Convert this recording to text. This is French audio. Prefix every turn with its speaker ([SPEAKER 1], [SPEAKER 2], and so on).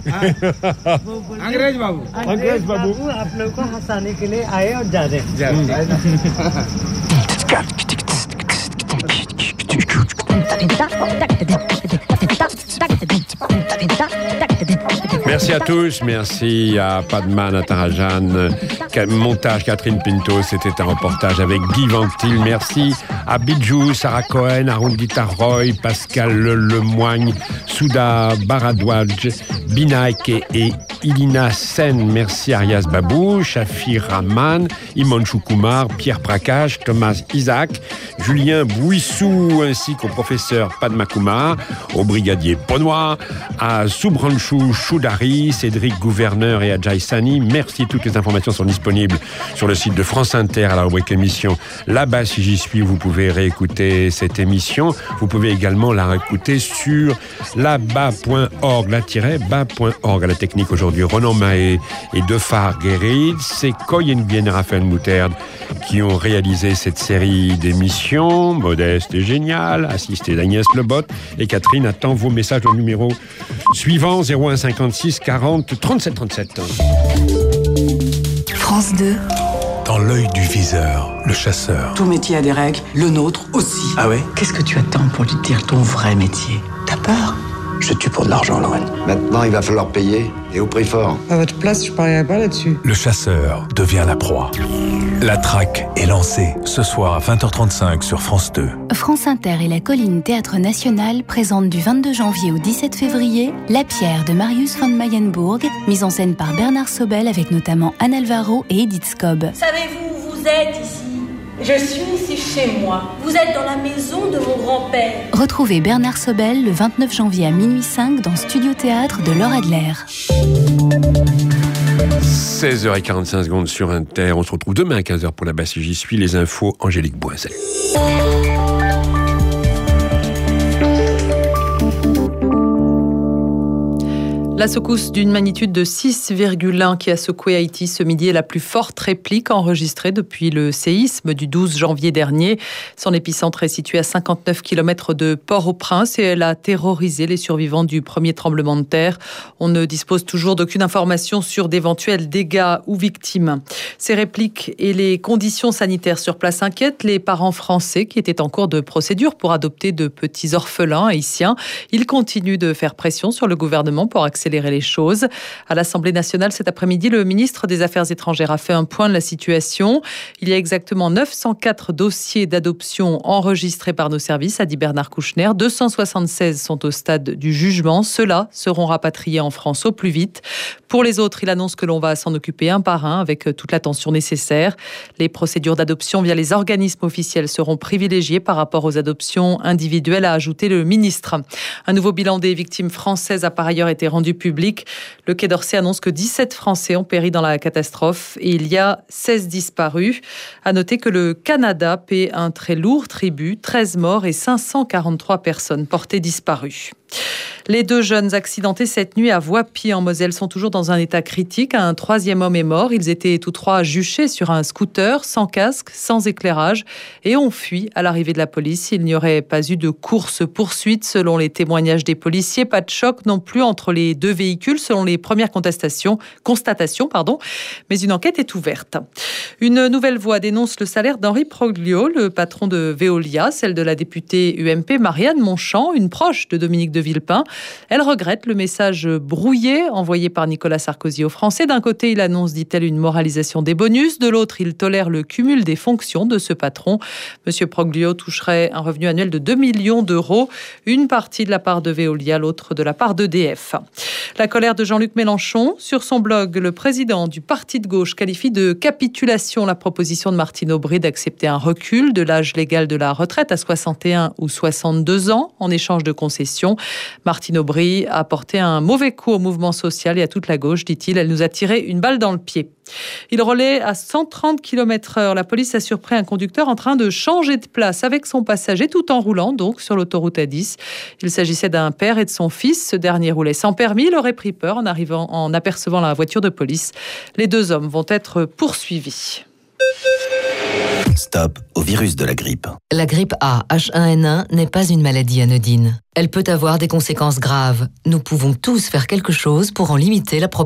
[SPEAKER 1] अंग्रेज बाबू आप लोग को हंसाने के लिए आए और जा रहे
[SPEAKER 2] Merci à tous, merci à Padma Natarajan, montage Catherine Pinto, c'était un reportage avec Guy Ventil, merci à Bijou, Sarah Cohen, Arundita Roy, Pascal Lemoigne, Souda Baradouadj, Binaik et Ilina Sen, merci à Arias Babou, Shafir Rahman, Iman Choukoumar, Pierre Prakash, Thomas Isaac, Julien Bouissou, ainsi qu'au professeur Padma Kumar, au brigadier Ponois, à Soubranchou Choudari, Cédric Gouverneur et Adjai Sani. Merci, toutes les informations sont disponibles sur le site de France Inter à la rubrique émission Là-bas si j'y suis. Vous pouvez réécouter cette émission. Vous pouvez également la réécouter sur là-bas.org, la-bas.org. À la technique aujourd'hui, Ronan Mahé et Defar Guérid. C'est Koyen Bien et Raphaël Mouterd qui ont réalisé cette série d'émissions. Modeste et géniale, assistée d'Agnès Lebot. Et Catherine attend vos messages au numéro suivant 01 56 40 37 37.
[SPEAKER 3] France 2.
[SPEAKER 4] Dans l'œil du viseur, le chasseur.
[SPEAKER 5] Tout métier a des règles, le nôtre aussi.
[SPEAKER 4] Ah ouais?
[SPEAKER 5] Qu'est-ce que tu attends pour lui dire ton vrai métier? T'as peur?
[SPEAKER 4] Je tue pour de l'argent, Lorraine.
[SPEAKER 6] Maintenant, il va falloir payer, et au prix fort.
[SPEAKER 7] À votre place, je parierais pas là-dessus.
[SPEAKER 4] Le chasseur devient la proie. La traque est lancée ce soir à 20h35 sur France 2.
[SPEAKER 3] France Inter et la Colline Théâtre National présentent du 22 janvier au 17 février La Pierre de Marius von Mayenburg, mise en scène par Bernard Sobel avec notamment Anne Alvaro et Edith Scobb.
[SPEAKER 8] Savez-vous, vous êtes ici. Je suis ici chez moi. Vous êtes dans la maison de mon grand-père.
[SPEAKER 3] Retrouvez Bernard Sobel le 29 janvier à minuit 5 dans Studio Théâtre de Laure Adler.
[SPEAKER 2] 16h45 sur Inter. On se retrouve demain à 15h pour Là-bas si j'y suis. Les infos, Angélique Boisel.
[SPEAKER 9] La secousse d'une magnitude de 6,1 qui a secoué Haïti ce midi est la plus forte réplique enregistrée depuis le séisme du 12 janvier dernier. Son épicentre est situé à 59 km de Port-au-Prince et elle a terrorisé les survivants du premier tremblement de terre. On ne dispose toujours d'aucune information sur d'éventuels dégâts ou victimes. Ces répliques et les conditions sanitaires sur place inquiètent les parents français qui étaient en cours de procédure pour adopter de petits orphelins haïtiens. Ils continuent de faire pression sur le gouvernement pour accélérer les choses. À l'Assemblée nationale cet après-midi, le ministre des Affaires étrangères a fait un point de la situation. Il y a exactement 904 dossiers d'adoption enregistrés par nos services, a dit Bernard Kouchner. 276 sont au stade du jugement. Ceux-là seront rapatriés en France au plus vite. Pour les autres, il annonce que l'on va s'en occuper un par un avec toute l'attention nécessaire. Les procédures d'adoption via les organismes officiels seront privilégiées par rapport aux adoptions individuelles, a ajouté le ministre. Un nouveau bilan des victimes françaises a par ailleurs été rendu public. Le Quai d'Orsay annonce que 17 Français ont péri dans la catastrophe et il y a 16 disparus. À noter que le Canada paie un très lourd tribut, 13 morts et 543 personnes portées disparues. Les 2 jeunes accidentés cette nuit à Voipy en Moselle sont toujours dans un état critique. Un 3e homme est mort. Ils étaient tous 3 juchés sur un scooter, sans casque, sans éclairage et ont fui à l'arrivée de la police. Il n'y aurait pas eu de course-poursuite selon les témoignages des policiers. Pas de choc non plus entre les 2 véhicules selon les premières constatations, mais une enquête est ouverte. Une nouvelle voix dénonce le salaire d'Henri Proglio, le patron de Veolia, celle de la députée UMP Marianne Monchamp, une proche de Dominique de Villepin. Elle regrette le message brouillé envoyé par Nicolas Sarkozy aux Français. D'un côté, il annonce, dit-elle, une moralisation des bonus. De l'autre, il tolère le cumul des fonctions de ce patron. Monsieur Proglio toucherait un revenu annuel de 2 millions d'euros. Une partie de la part de Veolia, l'autre de la part d'EDF. La colère de Jean-Luc Mélenchon. Sur son blog, le président du parti de gauche qualifie de capitulation la proposition de Martine Aubry d'accepter un recul de l'âge légal de la retraite à 61 ou 62 ans en échange de concessions. Martine Aubry a porté un mauvais coup au mouvement social et à toute la gauche, dit-il. Elle nous a tiré une balle dans le pied. Il roulait à 130 km/h. La police a surpris un conducteur en train de changer de place avec son passager tout en roulant donc sur l'autoroute A10. Il s'agissait d'un père et de son fils. Ce dernier roulait sans permis. Il aurait pris peur en apercevant la voiture de police. Les 2 hommes vont être poursuivis.
[SPEAKER 10] Stop au virus de la grippe.
[SPEAKER 11] La grippe A H1N1 n'est pas une maladie anodine. Elle peut avoir des conséquences graves. Nous pouvons tous faire quelque chose pour en limiter la propagation.